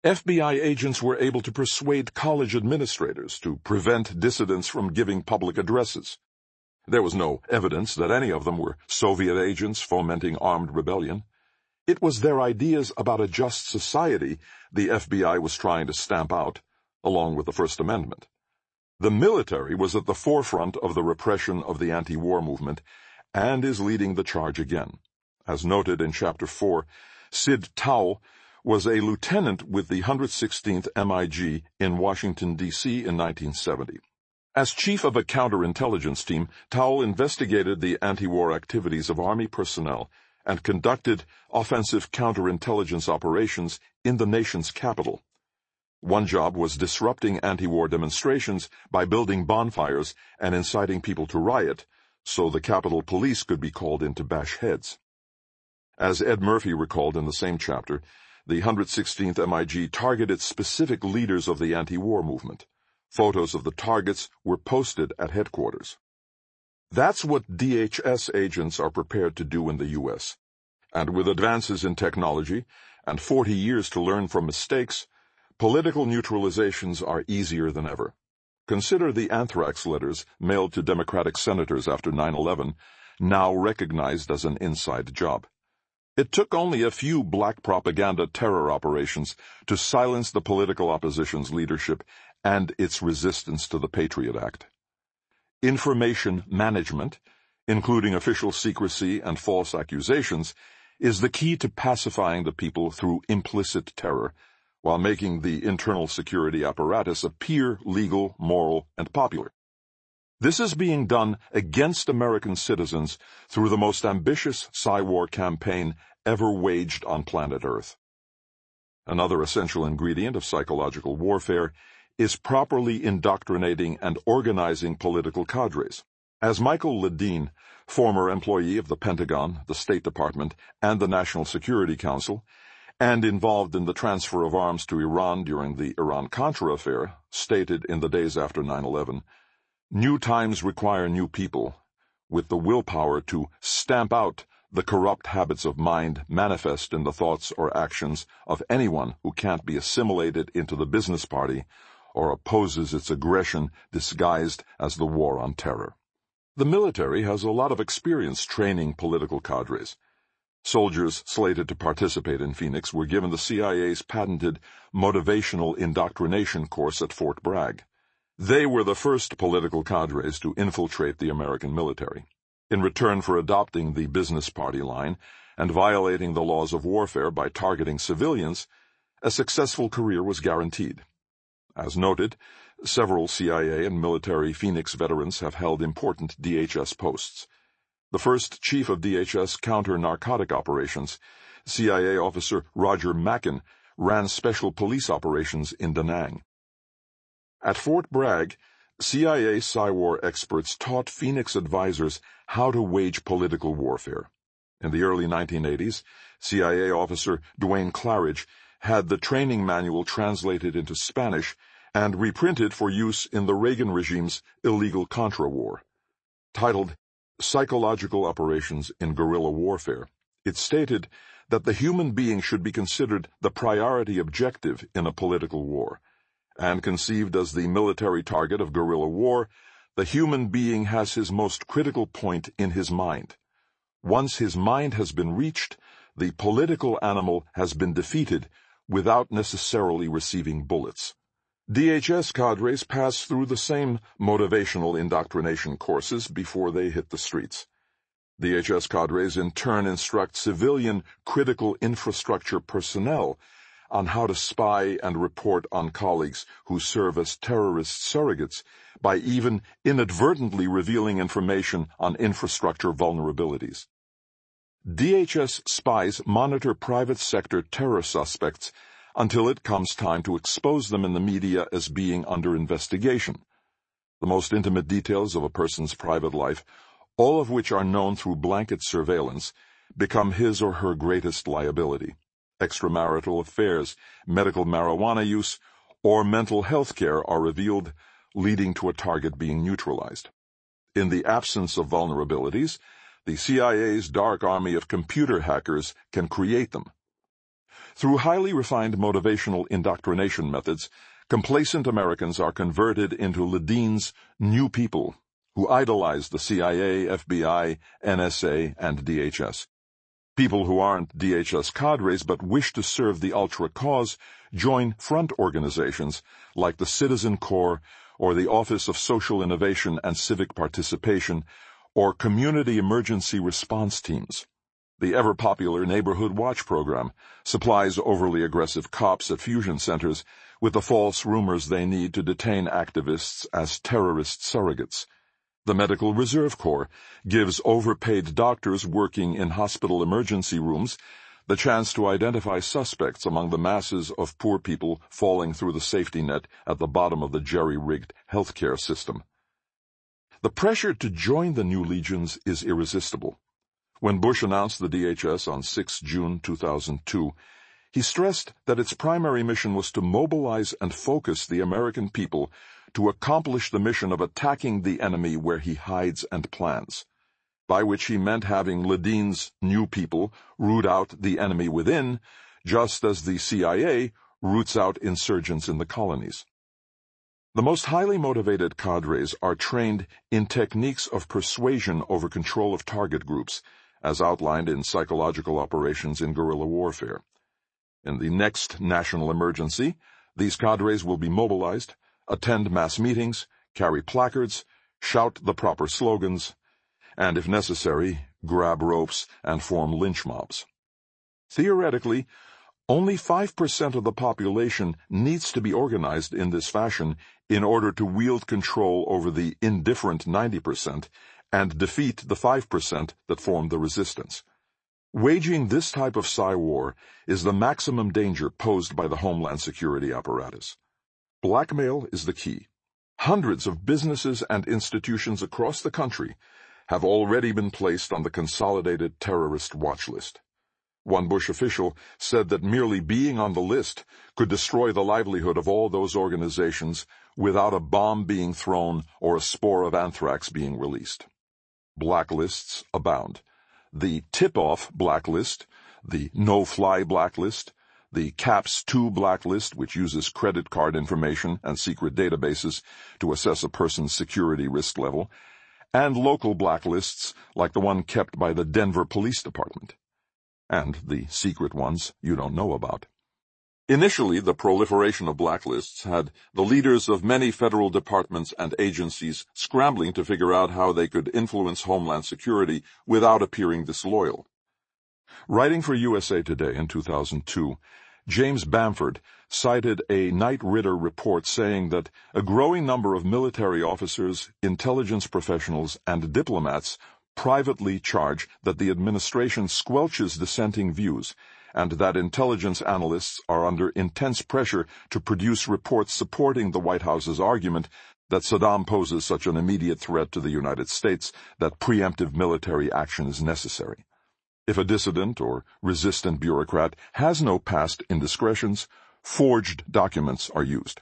F B I agents were able to persuade college administrators to prevent dissidents from giving public addresses. There was no evidence that any of them were Soviet agents fomenting armed rebellion. It was their ideas about a just society the F B I was trying to stamp out, along with the First Amendment. The military was at the forefront of the repression of the anti-war movement and is leading the charge again. As noted in Chapter four, Sid Towle was a lieutenant with the one hundred sixteenth M I G in Washington, D C in nineteen seventy. As chief of a counterintelligence team, Towle investigated the anti-war activities of Army personnel and conducted offensive counterintelligence operations in the nation's capital. One job was disrupting anti-war demonstrations by building bonfires and inciting people to riot, so the Capitol Police could be called in to bash heads. As Ed Murphy recalled in the same chapter, the one hundred sixteenth M I G targeted specific leaders of the anti-war movement. Photos of the targets were posted at headquarters. That's what D H S agents are prepared to do in the U S. And with advances in technology and forty years to learn from mistakes, political neutralizations are easier than ever. Consider the anthrax letters mailed to Democratic senators after nine eleven, now recognized as an inside job. It took only a few black propaganda terror operations to silence the political opposition's leadership and its resistance to the Patriot Act. Information management, including official secrecy and false accusations, is the key to pacifying the people through implicit terror, while making the internal security apparatus appear legal, moral, and popular. This is being done against American citizens through the most ambitious Psy-War campaign ever waged on planet Earth. Another essential ingredient of psychological warfare is properly indoctrinating and organizing political cadres. As Michael Ledeen, former employee of the Pentagon, the State Department, and the National Security Council, and involved in the transfer of arms to Iran during the Iran-Contra affair, stated in the days after nine eleven, "New times require new people, with the willpower to stamp out the corrupt habits of mind manifest in the thoughts or actions of anyone who can't be assimilated into the business party or opposes its aggression disguised as the war on terror." The military has a lot of experience training political cadres. Soldiers slated to participate in Phoenix were given the C I A's patented motivational indoctrination course at Fort Bragg. They were the first political cadres to infiltrate the American military. In return for adopting the business party line and violating the laws of warfare by targeting civilians, a successful career was guaranteed. As noted, several C I A and military Phoenix veterans have held important D H S posts. The first chief of D H S counter-narcotic operations, C I A officer Roger Mackin, ran special police operations in Da Nang. At Fort Bragg, C I A Psy-War experts taught Phoenix advisors how to wage political warfare. In the early nineteen eighties, C I A officer Duane Claridge had the training manual translated into Spanish and reprinted for use in the Reagan regime's illegal Contra War. Titled Psychological Operations in Guerrilla Warfare, it stated that the human being should be considered the priority objective in a political war, and conceived as the military target of guerrilla war, the human being has his most critical point in his mind. Once his mind has been reached, the political animal has been defeated without necessarily receiving bullets. D H S cadres pass through the same motivational indoctrination courses before they hit the streets. D H S cadres in turn instruct civilian critical infrastructure personnel on how to spy and report on colleagues who serve as terrorist surrogates by even inadvertently revealing information on infrastructure vulnerabilities. D H S spies monitor private sector terror suspects until it comes time to expose them in the media as being under investigation. The most intimate details of a person's private life, all of which are known through blanket surveillance, become his or her greatest liability. Extramarital affairs, medical marijuana use, or mental health care are revealed, leading to a target being neutralized. In the absence of vulnerabilities, the C I A's dark army of computer hackers can create them. Through highly refined motivational indoctrination methods, complacent Americans are converted into Ledine's new people, who idolize the C I A, F B I, N S A, and D H S. People who aren't D H S cadres but wish to serve the ultra cause join front organizations like the Citizen Corps or the Office of Social Innovation and Civic Participation or Community Emergency Response Teams. The ever-popular Neighborhood Watch program supplies overly aggressive cops at fusion centers with the false rumors they need to detain activists as terrorist surrogates. The Medical Reserve Corps gives overpaid doctors working in hospital emergency rooms the chance to identify suspects among the masses of poor people falling through the safety net at the bottom of the jerry-rigged healthcare system. The pressure to join the new legions is irresistible. When Bush announced the D H S on the sixth of June two thousand two, he stressed that its primary mission was to mobilize and focus the American people to accomplish the mission of attacking the enemy where he hides and plans, by which he meant having Ledine's new people root out the enemy within, just as the C I A roots out insurgents in the colonies. The most highly motivated cadres are trained in techniques of persuasion over control of target groups, as outlined in Psychological Operations in Guerrilla Warfare. In the next national emergency, these cadres will be mobilized, attend mass meetings, carry placards, shout the proper slogans, and, if necessary, grab ropes and form lynch mobs. Theoretically, only five percent of the population needs to be organized in this fashion in order to wield control over the indifferent ninety percent and defeat the five percent that form the resistance. Waging this type of psy-war is the maximum danger posed by the Homeland Security apparatus. Blackmail is the key. Hundreds of businesses and institutions across the country have already been placed on the Consolidated Terrorist Watch List. One Bush official said that merely being on the list could destroy the livelihood of all those organizations without a bomb being thrown or a spore of anthrax being released. Blacklists abound. The tip-off blacklist, the no-fly blacklist, the CAPS two blacklist, which uses credit card information and secret databases to assess a person's security risk level, and local blacklists like the one kept by the Denver Police Department, and the secret ones you don't know about. Initially, the proliferation of blacklists had the leaders of many federal departments and agencies scrambling to figure out how they could influence Homeland Security without appearing disloyal. Writing for U S A Today in two thousand two, James Bamford cited a Knight Ridder report saying that a growing number of military officers, intelligence professionals, and diplomats privately charge that the administration squelches dissenting views, and that intelligence analysts are under intense pressure to produce reports supporting the White House's argument that Saddam poses such an immediate threat to the United States that preemptive military action is necessary. If a dissident or resistant bureaucrat has no past indiscretions, forged documents are used.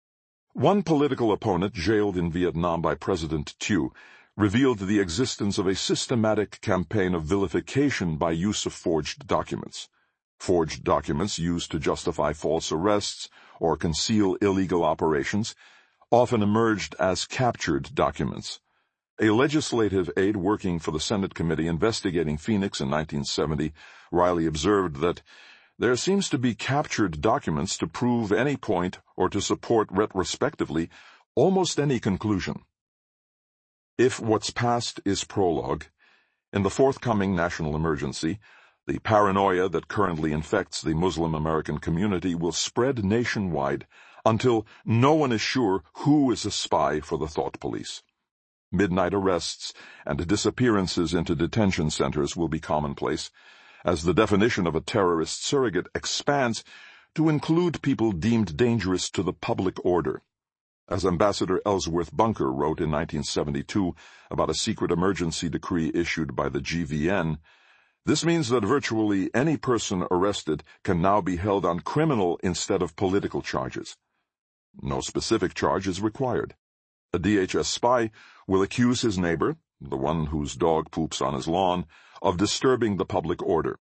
One political opponent jailed in Vietnam by President Thieu revealed the existence of a systematic campaign of vilification by use of forged documents. Forged documents used to justify false arrests or conceal illegal operations often emerged as captured documents. A legislative aide working for the Senate committee investigating Phoenix in nineteen seventy, Riley observed that there seems to be captured documents to prove any point or to support retrospectively almost any conclusion. If what's past is prologue, in the forthcoming national emergency, the paranoia that currently infects the Muslim American community will spread nationwide until no one is sure who is a spy for the thought police. Midnight arrests and disappearances into detention centers will be commonplace, as the definition of a terrorist surrogate expands to include people deemed dangerous to the public order. As Ambassador Ellsworth Bunker wrote in nineteen seventy-two about a secret emergency decree issued by the G V N, this means that virtually any person arrested can now be held on criminal instead of political charges. No specific charge is required. A D H S spy will accuse his neighbor, the one whose dog poops on his lawn, of disturbing the public order.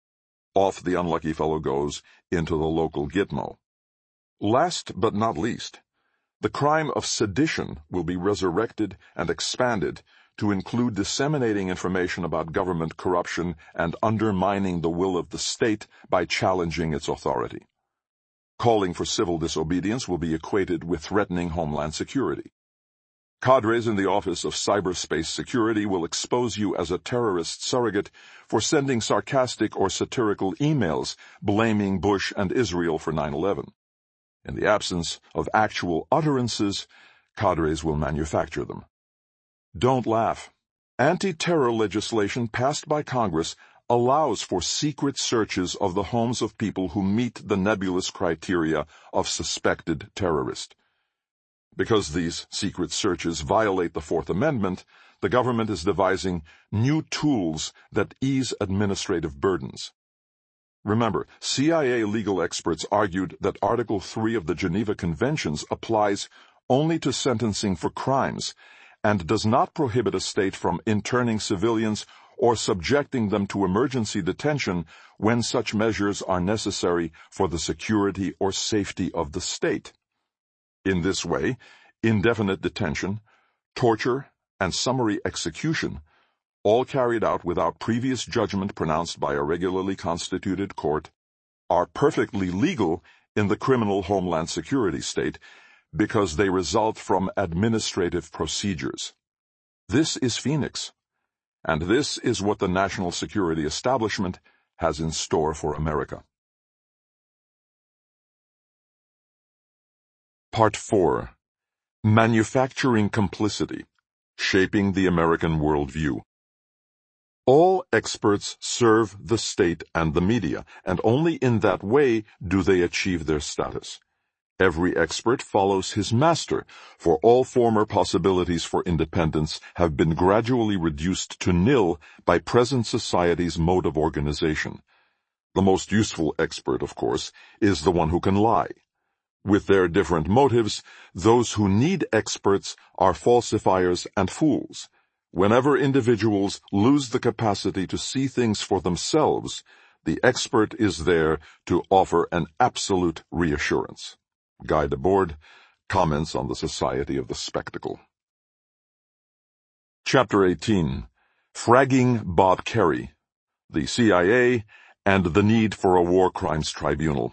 Off the unlucky fellow goes into the local Gitmo. Last but not least, the crime of sedition will be resurrected and expanded to include disseminating information about government corruption and undermining the will of the state by challenging its authority. Calling for civil disobedience will be equated with threatening homeland security. Cadres in the Office of Cyberspace Security will expose you as a terrorist surrogate for sending sarcastic or satirical emails blaming Bush and Israel for nine eleven. In the absence of actual utterances, cadres will manufacture them. Don't laugh. Anti-terror legislation passed by Congress allows for secret searches of the homes of people who meet the nebulous criteria of suspected terrorist. Because these secret searches violate the Fourth Amendment, the government is devising new tools that ease administrative burdens. Remember, C I A legal experts argued that Article three of the Geneva Conventions applies only to sentencing for crimes and does not prohibit a state from interning civilians or subjecting them to emergency detention when such measures are necessary for the security or safety of the state. In this way, indefinite detention, torture, and summary execution, all carried out without previous judgment pronounced by a regularly constituted court, are perfectly legal in the criminal Homeland Security state because they result from administrative procedures. This is Phoenix, and this is what the national security establishment has in store for America. Part four. Manufacturing Complicity, Shaping the American Worldview. All experts serve the state and the media, and only in that way do they achieve their status. Every expert follows his master, for all former possibilities for independence have been gradually reduced to nil by present society's mode of organization. The most useful expert, of course, is the one who can lie. With their different motives, those who need experts are falsifiers and fools. Whenever individuals lose the capacity to see things for themselves, the expert is there to offer an absolute reassurance. Guy Debord comments on the Society of the Spectacle. Chapter eighteen. Fragging Bob Kerrey, the C I A, and the Need for a War Crimes Tribunal.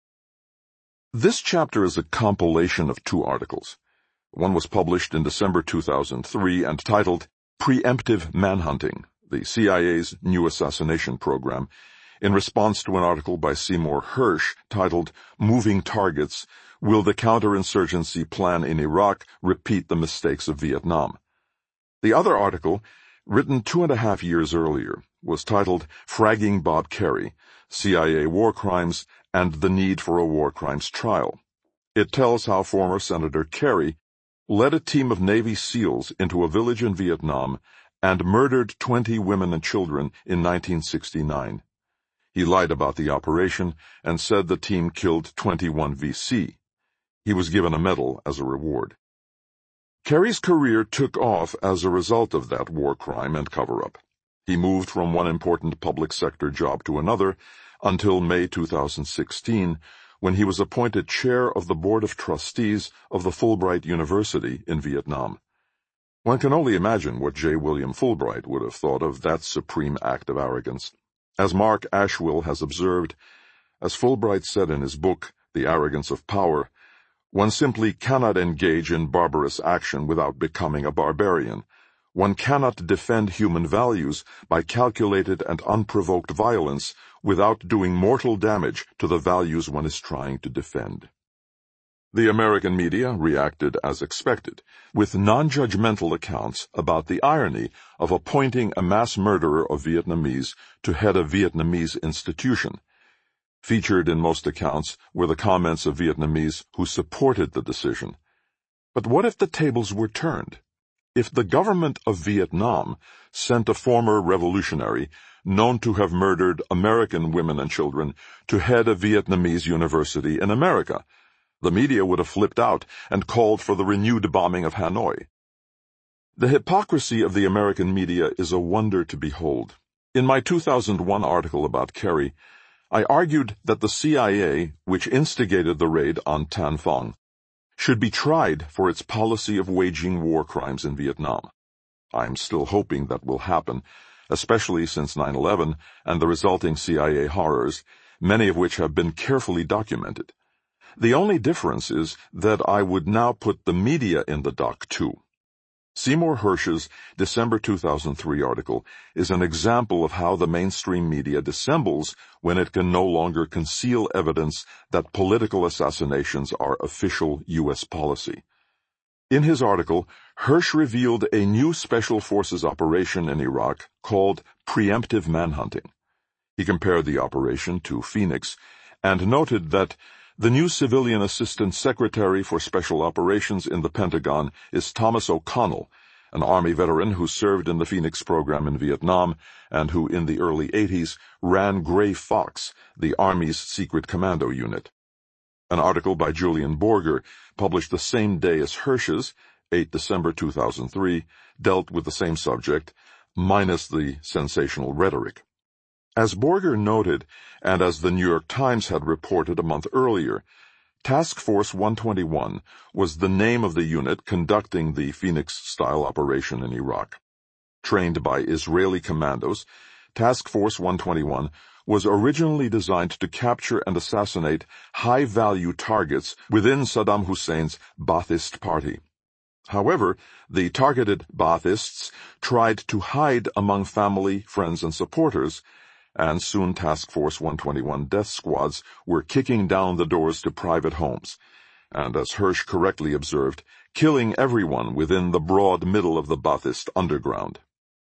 This chapter is a compilation of two articles. One was published in December two thousand three and titled Preemptive Manhunting, the C I A's new assassination program, in response to an article by Seymour Hersh titled Moving Targets, Will the Counterinsurgency Plan in Iraq Repeat the Mistakes of Vietnam? The other article, written two and a half years earlier, was titled Fragging Bob Kerrey, C I A War Crimes and the Need for a War Crimes Trial. It tells how former Senator Kerrey led a team of Navy SEALs into a village in Vietnam and murdered twenty women and children in nineteen sixty-nine. He lied about the operation and said the team killed twenty-one V C. He was given a medal as a reward. Kerrey's career took off as a result of that war crime and cover-up. He moved from one important public sector job to another until May two thousand sixteen, when he was appointed chair of the Board of Trustees of the Fulbright University in Vietnam. One can only imagine what J. William Fulbright would have thought of that supreme act of arrogance. As Mark Ashwell has observed, as Fulbright said in his book, The Arrogance of Power, one simply cannot engage in barbarous action without becoming a barbarian. One cannot defend human values by calculated and unprovoked violence without doing mortal damage to the values one is trying to defend. The American media reacted as expected, with non-judgmental accounts about the irony of appointing a mass murderer of Vietnamese to head a Vietnamese institution. Featured in most accounts were the comments of Vietnamese who supported the decision. But what if the tables were turned? If the government of Vietnam sent a former revolutionary, known to have murdered American women and children, to head a Vietnamese university in America, the media would have flipped out and called for the renewed bombing of Hanoi. The hypocrisy of the American media is a wonder to behold. In my two thousand one article about Kerrey, I argued that the C I A, which instigated the raid on Tan Phong, should be tried for its policy of waging war crimes in Vietnam. I am still hoping that will happen, especially since nine eleven and the resulting C I A horrors, many of which have been carefully documented. The only difference is that I would now put the media in the dock too. Seymour Hersh's December two thousand three article is an example of how the mainstream media dissembles when it can no longer conceal evidence that political assassinations are official U S policy. In his article, Hersh revealed a new special forces operation in Iraq called preemptive manhunting. He compared the operation to Phoenix and noted that the new Civilian Assistant Secretary for Special Operations in the Pentagon is Thomas O'Connell, an Army veteran who served in the Phoenix program in Vietnam and who in the early eighties ran Gray Fox, the Army's secret commando unit. An article by Julian Borger, published the same day as Hersh's, the eighth of December two thousand three, dealt with the same subject, minus the sensational rhetoric. As Borger noted, and as the New York Times had reported a month earlier, Task Force one twenty-one was the name of the unit conducting the Phoenix-style operation in Iraq. Trained by Israeli commandos, Task Force one twenty-one was originally designed to capture and assassinate high-value targets within Saddam Hussein's Ba'athist Party. However, the targeted Ba'athists tried to hide among family, friends, and supporters, and soon Task Force one twenty-one death squads were kicking down the doors to private homes, and as Hersh correctly observed, killing everyone within the broad middle of the Ba'athist underground.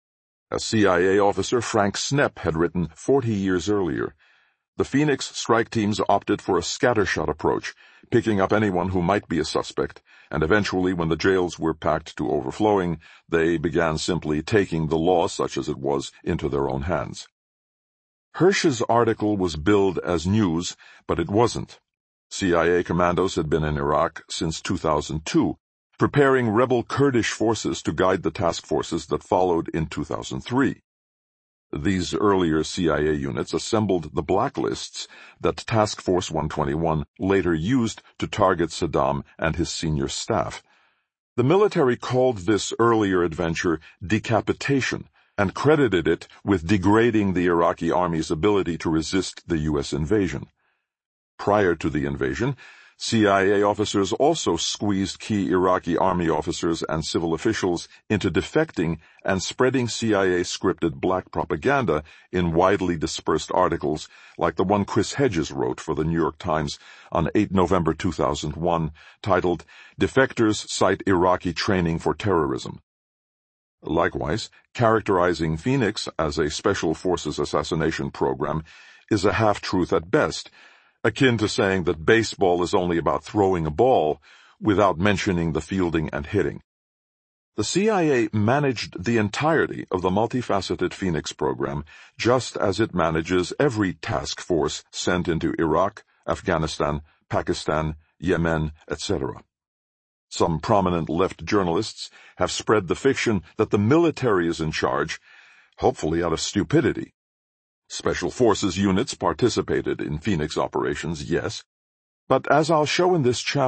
As C I A officer Frank Snepp had written forty years earlier, the Phoenix strike teams opted for a scattershot approach, picking up anyone who might be a suspect, and eventually, when the jails were packed to overflowing, they began simply taking the law, such as it was, into their own hands. Hersh's article was billed as news, but it wasn't. C I A commandos had been in Iraq since two thousand two, preparing rebel Kurdish forces to guide the task forces that followed in two thousand three. These earlier C I A units assembled the blacklists that Task Force one twenty-one later used to target Saddam and his senior staff. The military called this earlier adventure decapitation, and credited it with degrading the Iraqi army's ability to resist the U S invasion. Prior to the invasion, C I A officers also squeezed key Iraqi army officers and civil officials into defecting and spreading C I A-scripted black propaganda in widely dispersed articles like the one Chris Hedges wrote for the New York Times on the eighth of November two thousand one, titled, "Defectors Cite Iraqi Training for Terrorism." Likewise, characterizing Phoenix as a Special Forces assassination program is a half-truth at best, akin to saying that baseball is only about throwing a ball without mentioning the fielding and hitting. The C I A managed the entirety of the multifaceted Phoenix program just as it manages every task force sent into Iraq, Afghanistan, Pakistan, Yemen, et cetera. Some prominent left journalists have spread the fiction that the military is in charge, hopefully out of stupidity. Special Forces units participated in Phoenix operations, yes, but as I'll show in this chapter,